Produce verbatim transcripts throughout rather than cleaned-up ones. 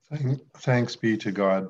Thank, thanks be to God.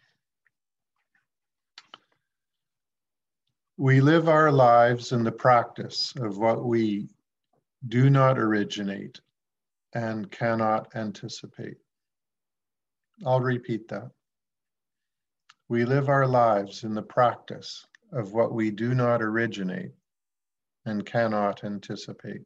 We live our lives in the practice of what we do not originate and cannot anticipate. I'll repeat that. We live our lives in the practice of what we do not originate and cannot anticipate.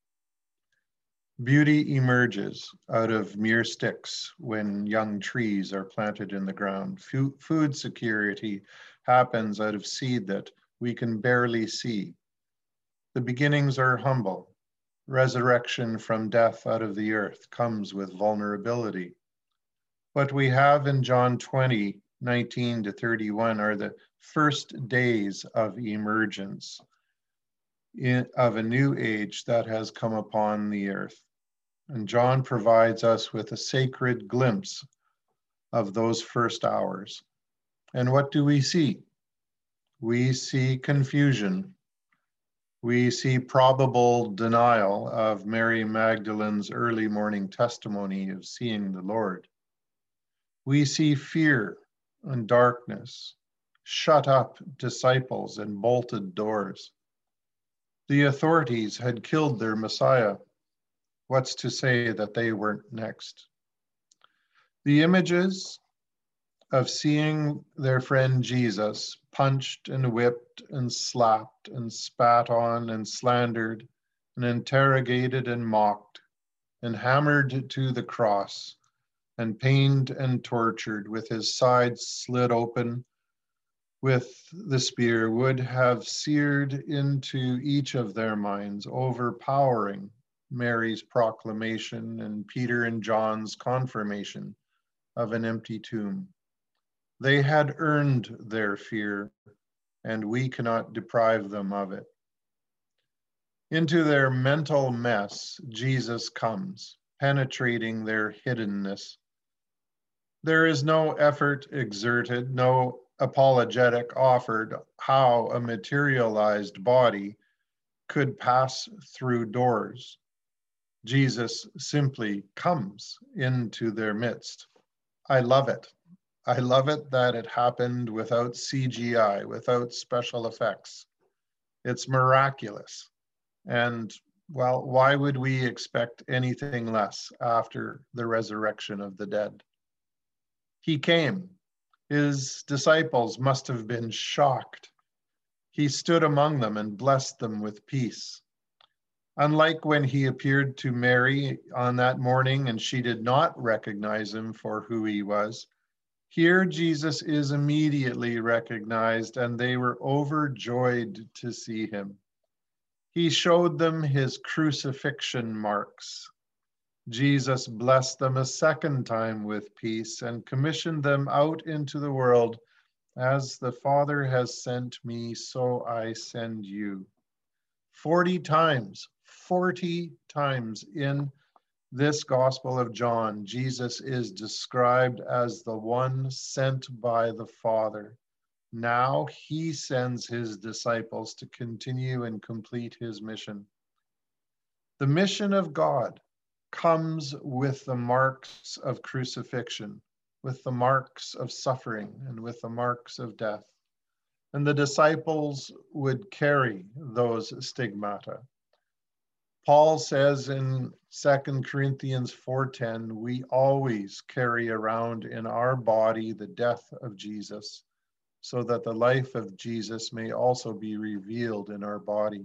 Beauty emerges out of mere sticks when young trees are planted in the ground. Food security happens out of seed that we can barely see. The beginnings are humble. Resurrection from death out of the earth comes with vulnerability. What we have in John twenty, nineteen to thirty-one are the first days of emergence in, of a new age that has come upon the earth. And John provides us with a sacred glimpse of those first hours. And what do we see? We see confusion. We see probable denial of Mary Magdalene's early morning testimony of seeing the Lord. We see fear and darkness, shut up disciples and bolted doors. The authorities had killed their Messiah. What's to say that they weren't next? The images of seeing their friend Jesus punched and whipped and slapped and spat on and slandered and interrogated and mocked and hammered to the cross and pained and tortured with his side slit open with the spear would have seared into each of their minds, overpowering Mary's proclamation and Peter and John's confirmation of an empty tomb. They had earned their fear, and we cannot deprive them of it. Into their mental mess, Jesus comes, penetrating their hiddenness. There is no effort exerted, no apologetic offered how a materialized body could pass through doors. Jesus simply comes into their midst. I love it. I love it that it happened without C G I, without special effects. It's miraculous. And, well, why would we expect anything less after the resurrection of the dead? He came. His disciples must have been shocked. He stood among them and blessed them with peace. Unlike when he appeared to Mary on that morning and she did not recognize him for who he was, here Jesus is immediately recognized and they were overjoyed to see him. He showed them his crucifixion marks. Jesus blessed them a second time with peace and commissioned them out into the world. As the Father has sent me, so I send you. Forty times, forty times in this Gospel of John, Jesus is described as the one sent by the Father. Now he sends his disciples to continue and complete his mission. The mission of God comes with the marks of crucifixion, with the marks of suffering, and with the marks of death. And the disciples would carry those stigmata. Paul says in Second Corinthians four ten, we always carry around in our body the death of Jesus, so that the life of Jesus may also be revealed in our body.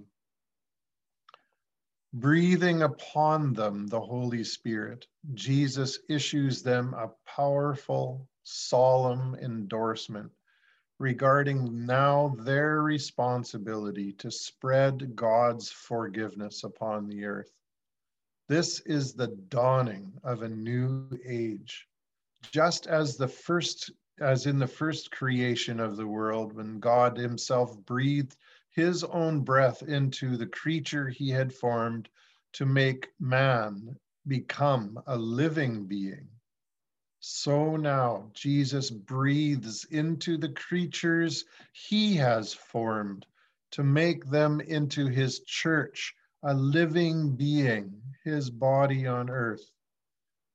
Breathing upon them the Holy Spirit, Jesus issues them a powerful, solemn endorsement regarding now their responsibility to spread God's forgiveness upon the earth. This is the dawning of a new age. Just as the first, as in the first creation of the world, when God himself breathed his own breath into the creature he had formed to make man become a living being. So now Jesus breathes into the creatures he has formed to make them into his church, a living being, his body on earth.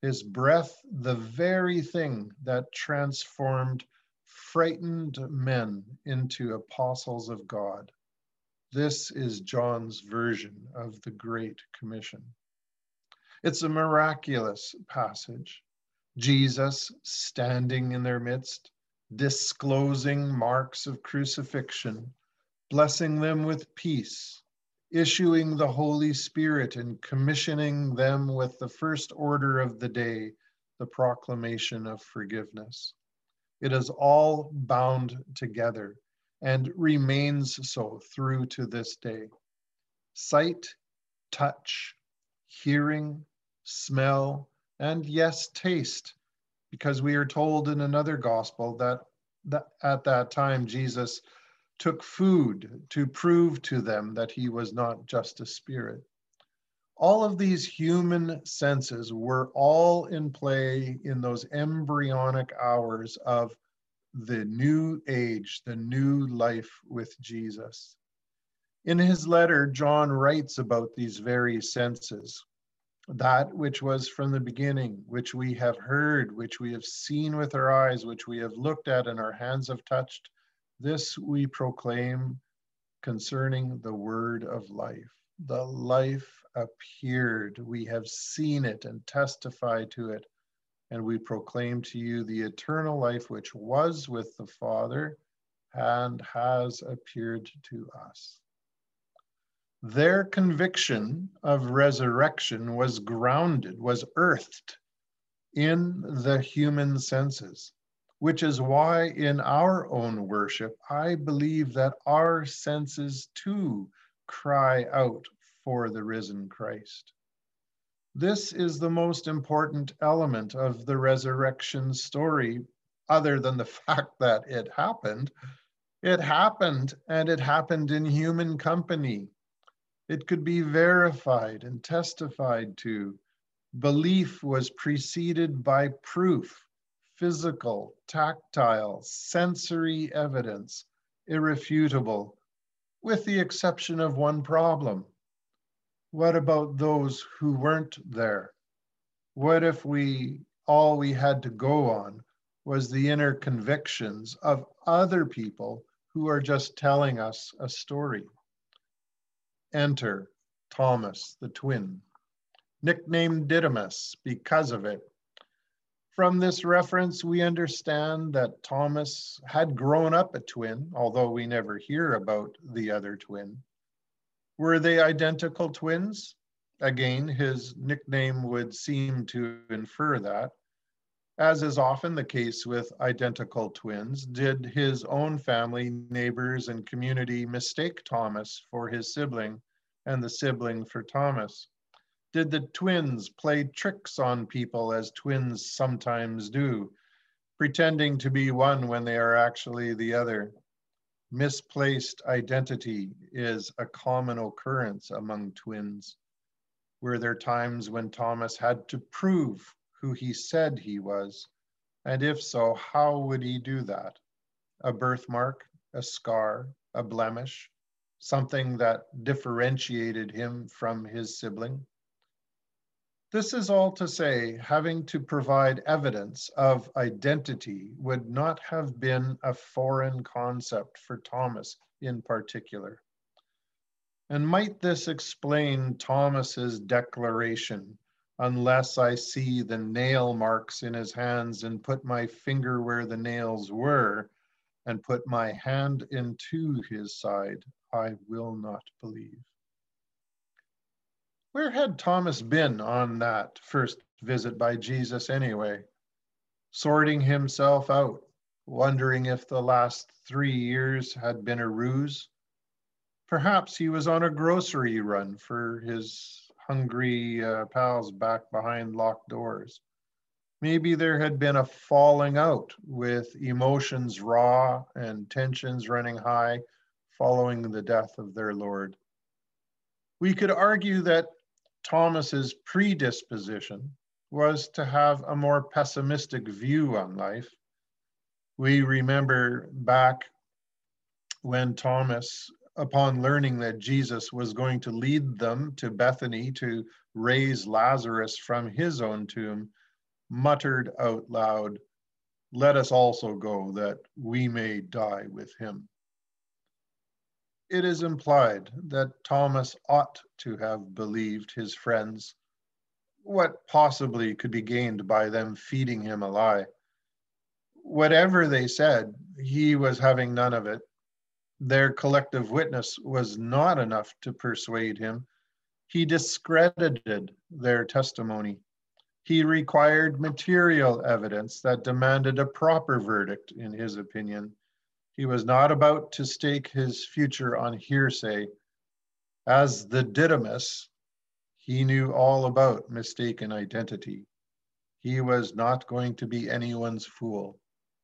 his breath the very thing that transformed frightened men into apostles of God. This is John's version of the Great Commission. It's a miraculous passage. Jesus standing in their midst, disclosing marks of crucifixion, blessing them with peace, issuing the Holy Spirit and commissioning them with the first order of the day, the proclamation of forgiveness. It is all bound together and remains so through to this day. Sight, touch, hearing, smell, and yes, taste, because we are told in another gospel that, that at that time Jesus took food to prove to them that he was not just a spirit. All of these human senses were all in play in those embryonic hours of the new age, the new life with Jesus. In his letter, John writes about these very senses, that which was from the beginning, which we have heard, which we have seen with our eyes, which we have looked at and our hands have touched. This we proclaim concerning the word of life. The life appeared. We have seen it and testified to it. And we proclaim to you the eternal life which was with the Father and has appeared to us. Their conviction of resurrection was grounded, was earthed in the human senses, which is why in our own worship, I believe that our senses too cry out for the risen Christ. This is the most important element of the resurrection story, other than the fact that it happened. It happened, and it happened in human company. It could be verified and testified to. Belief was preceded by proof, physical, tactile, sensory evidence, irrefutable, with the exception of one problem. What about those who weren't there? What if we, all we had to go on was the inner convictions of other people who are just telling us a story? Enter Thomas the twin, nicknamed Didymus because of it. From this reference, we understand that Thomas had grown up a twin, although we never hear about the other twin. Were they identical twins? Again, his nickname would seem to infer that. As is often the case with identical twins, did his own family, neighbors, and community mistake Thomas for his sibling and the sibling for Thomas? Did the twins play tricks on people as twins sometimes do, pretending to be one when they are actually the other? Misplaced identity is a common occurrence among twins. Were there times when Thomas had to prove who he said he was? And if so, how would he do that? A birthmark, a scar, a blemish, something that differentiated him from his sibling? This is all to say, having to provide evidence of identity would not have been a foreign concept for Thomas in particular. And might this explain Thomas's declaration, "Unless I see the nail marks in his hands and put my finger where the nails were and put my hand into his side, I will not believe." Where had Thomas been on that first visit by Jesus anyway? Sorting himself out, wondering if the last three years had been a ruse? Perhaps he was on a grocery run for his hungry uh, pals back behind locked doors. Maybe there had been a falling out with emotions raw and tensions running high following the death of their Lord. We could argue that Thomas's predisposition was to have a more pessimistic view on life. We remember back when Thomas, upon learning that Jesus was going to lead them to Bethany to raise Lazarus from his own tomb, muttered out loud, "Let us also go, that we may die with him." It is implied that Thomas ought to have believed his friends. What possibly could be gained by them feeding him a lie? Whatever they said, he was having none of it. Their collective witness was not enough to persuade him. He discredited their testimony. He required material evidence that demanded a proper verdict, in his opinion. He was not about to stake his future on hearsay. As the Didymus, he knew all about mistaken identity. He was not going to be anyone's fool.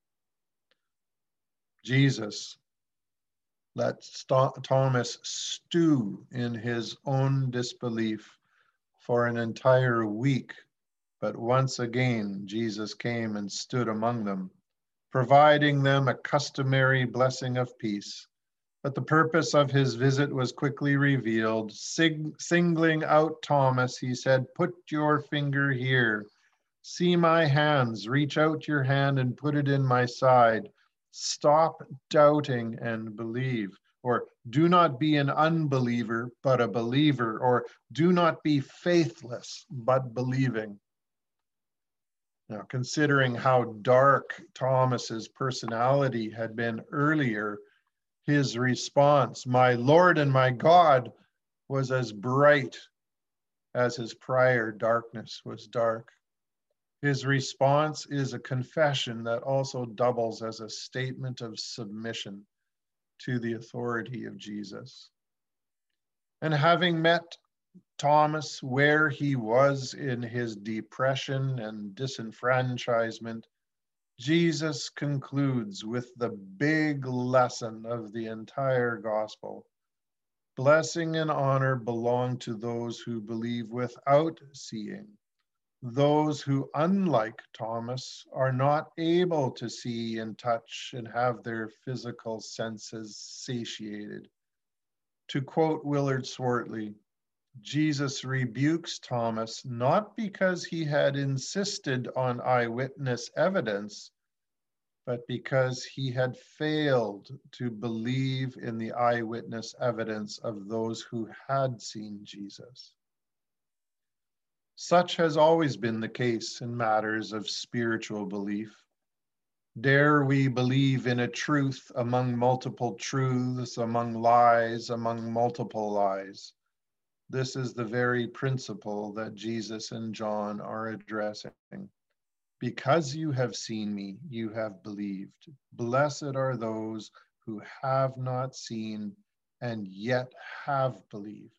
Jesus let St- Thomas stew in his own disbelief for an entire week, but once again Jesus came and stood among them, providing them a customary blessing of peace. But the purpose of his visit was quickly revealed. Sig- singling out Thomas, he said, "Put your finger here. See my hands. Reach out your hand and put it in my side. Stop doubting and believe." Or, "Do not be an unbeliever, but a believer." Or, "Do not be faithless, but believing." Now, considering how dark Thomas's personality had been earlier, his response, "My Lord and my God," was as bright as his prior darkness was dark. His response is a confession that also doubles as a statement of submission to the authority of Jesus. And having met Thomas where he was in his depression and disenfranchisement, Jesus concludes with the big lesson of the entire gospel. Blessing and honor belong to those who believe without seeing, those who, unlike Thomas, are not able to see and touch and have their physical senses satiated. To quote Willard Swartley, Jesus rebukes Thomas not because he had insisted on eyewitness evidence, but because he had failed to believe in the eyewitness evidence of those who had seen Jesus. Such has always been the case in matters of spiritual belief. Dare we believe in a truth among multiple truths, among lies, among multiple lies? This is the very principle that Jesus and John are addressing. Because you have seen me, you have believed. Blessed are those who have not seen and yet have believed.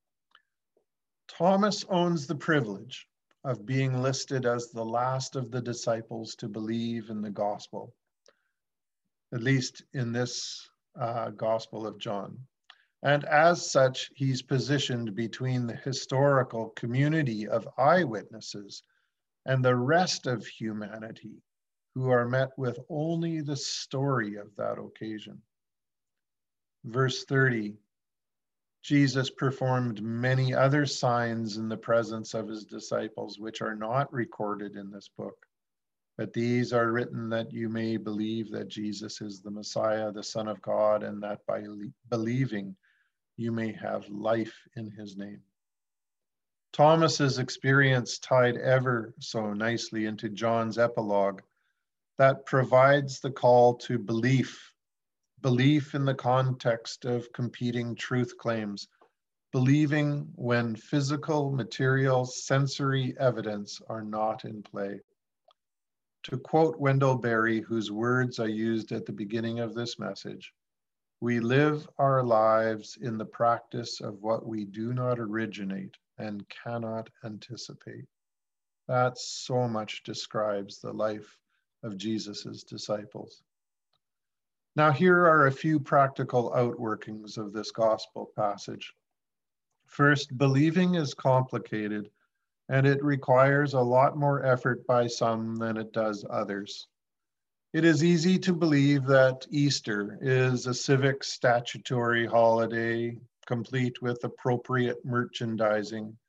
Thomas owns the privilege of being listed as the last of the disciples to believe in the gospel, at least in this uh, Gospel of John. And as such, he's positioned between the historical community of eyewitnesses and the rest of humanity, who are met with only the story of that occasion. Verse thirty, Jesus performed many other signs in the presence of his disciples, which are not recorded in this book. But these are written that you may believe that Jesus is the Messiah, the Son of God, and that by believing you may have life in his name. Thomas's experience tied ever so nicely into John's epilogue that provides the call to belief, belief in the context of competing truth claims, believing when physical, material, sensory evidence are not in play. To quote Wendell Berry, whose words I used at the beginning of this message, "We live our lives in the practice of what we do not originate and cannot anticipate." That so much describes the life of Jesus's disciples. Now, here are a few practical outworkings of this gospel passage. First, believing is complicated, and it requires a lot more effort by some than it does others. It is easy to believe that Easter is a civic statutory holiday, complete with appropriate merchandising,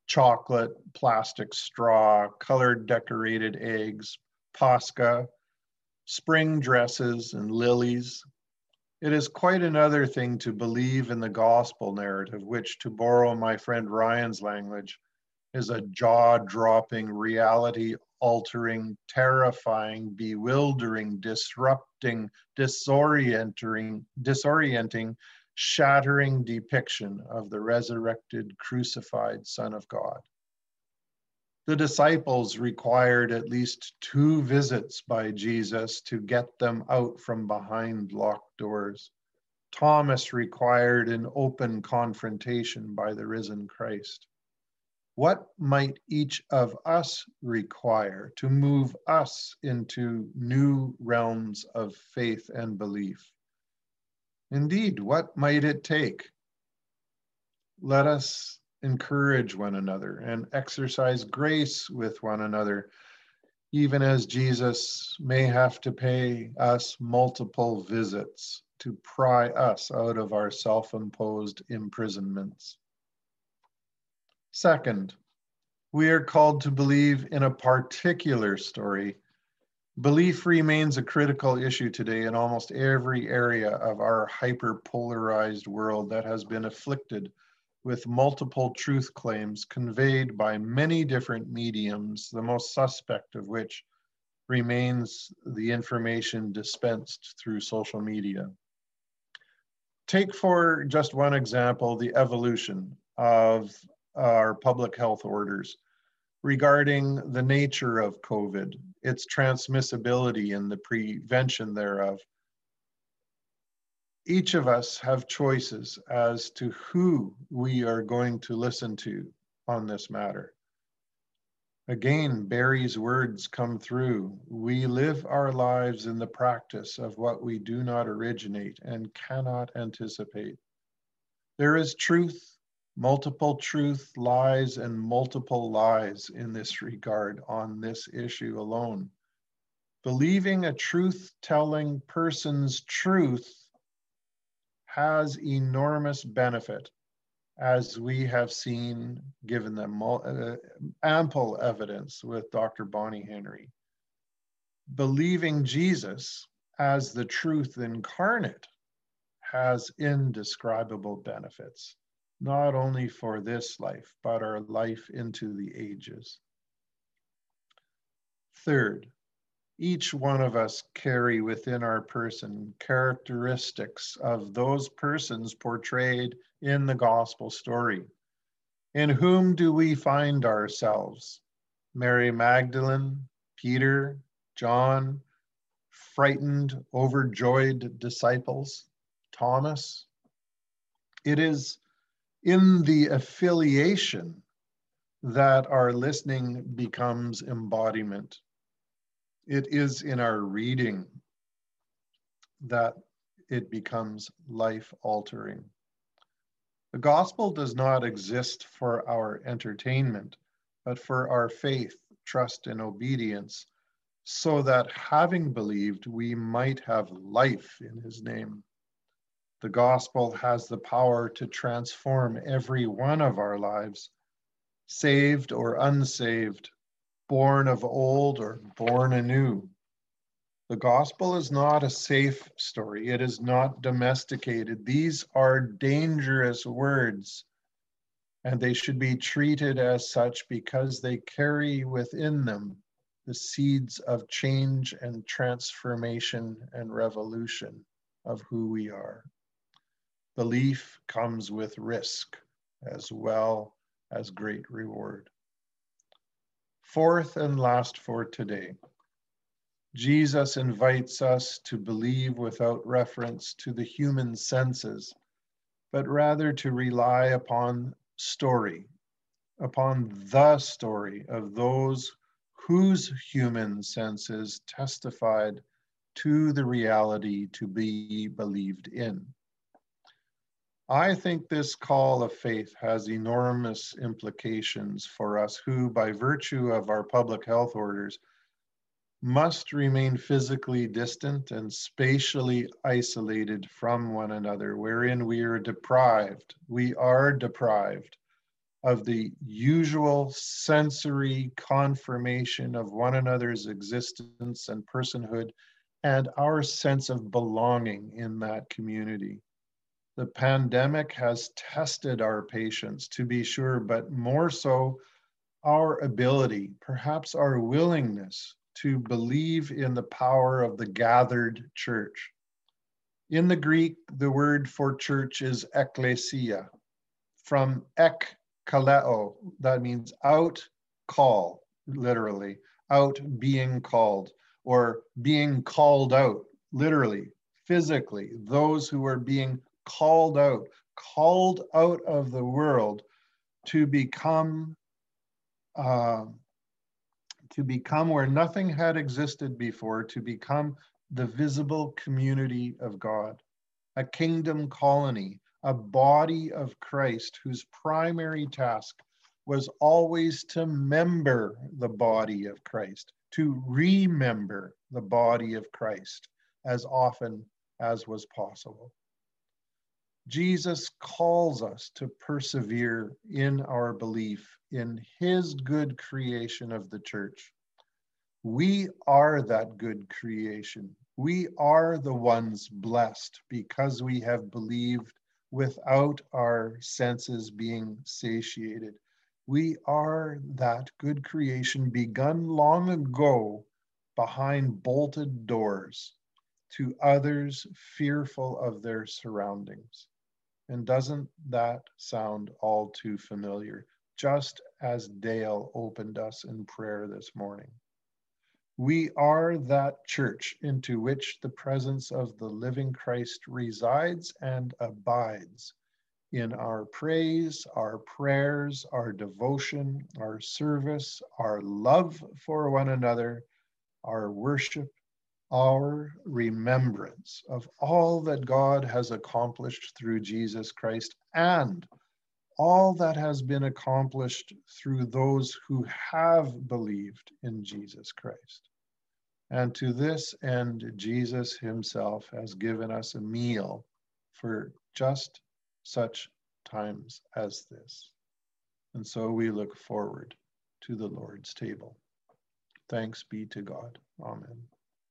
chocolate, plastic straw, colored decorated eggs, Pascha, spring dresses, and lilies. It is quite another thing to believe in the gospel narrative, which, to borrow my friend Ryan's language, is a jaw-dropping, reality-altering, terrifying, bewildering, disrupting, disorienting, disorienting, shattering depiction of the resurrected, crucified Son of God. The disciples required at least two visits by Jesus to get them out from behind locked doors. Thomas required an open confrontation by the risen Christ. What might each of us require to move us into new realms of faith and belief? Indeed, what might it take? Let us encourage one another and exercise grace with one another, even as Jesus may have to pay us multiple visits to pry us out of our self-imposed imprisonments. Second, we are called to believe in a particular story. Belief remains a critical issue today in almost every area of our hyper-polarized world that has been afflicted with multiple truth claims conveyed by many different mediums, the most suspect of which remains the information dispensed through social media. Take for just one example, the evolution of our public health orders regarding the nature of COVID, its transmissibility and the prevention thereof. Each of us have choices as to who we are going to listen to on this matter. Again, Barry's words come through. We live our lives in the practice of what we do not originate and cannot anticipate. There is truth, multiple truth, lies, and multiple lies in this regard on this issue alone. Believing a truth-telling person's truth has enormous benefit, as we have seen, given them uh, ample evidence with Doctor Bonnie Henry. Believing Jesus as the truth incarnate has indescribable benefits, not only for this life, but our life into the ages. Third, each one of us carry within our person characteristics of those persons portrayed in the gospel story. In whom do we find ourselves? Mary Magdalene, Peter, John, frightened, overjoyed disciples, Thomas? It is in the affiliation that our listening becomes embodiment. It is in our reading that it becomes life-altering. The gospel does not exist for our entertainment, but for our faith, trust, and obedience, so that having believed, we might have life in his name. The gospel has the power to transform every one of our lives, saved or unsaved, born of old or born anew. The gospel is not a safe story. It is not domesticated. These are dangerous words, and they should be treated as such because they carry within them the seeds of change and transformation and revolution of who we are. Belief comes with risk as well as great reward. Fourth and last for today, Jesus invites us to believe without reference to the human senses, but rather to rely upon story, upon the story of those whose human senses testified to the reality to be believed in. I think this call of faith has enormous implications for us who, by virtue of our public health orders, must remain physically distant and spatially isolated from one another, wherein we are deprived, we are deprived of the usual sensory confirmation of one another's existence and personhood, and our sense of belonging in that community. The pandemic has tested our patience, to be sure, but more so our ability, perhaps our willingness to believe in the power of the gathered church. In the Greek, the word for church is ekklesia, from ek kaleo, that means out call, literally, out being called, or being called out, literally, physically, those who are being called out, called out of the world to become uh, to become where nothing had existed before, to become the visible community of God, a kingdom colony, a body of Christ whose primary task was always to member the body of Christ, to remember the body of Christ as often as was possible. Jesus calls us to persevere in our belief in his good creation of the church. We are that good creation. We are the ones blessed because we have believed without our senses being satiated. We are that good creation begun long ago behind bolted doors to others fearful of their surroundings. And doesn't that sound all too familiar? Just as Dale opened us in prayer this morning. We are that church into which the presence of the living Christ resides and abides in our praise, our prayers, our devotion, our service, our love for one another, our worship, our remembrance of all that God has accomplished through Jesus Christ and all that has been accomplished through those who have believed in Jesus Christ. And to this end, Jesus himself has given us a meal for just such times as this. And so we look forward to the Lord's table. Thanks be to God. Amen.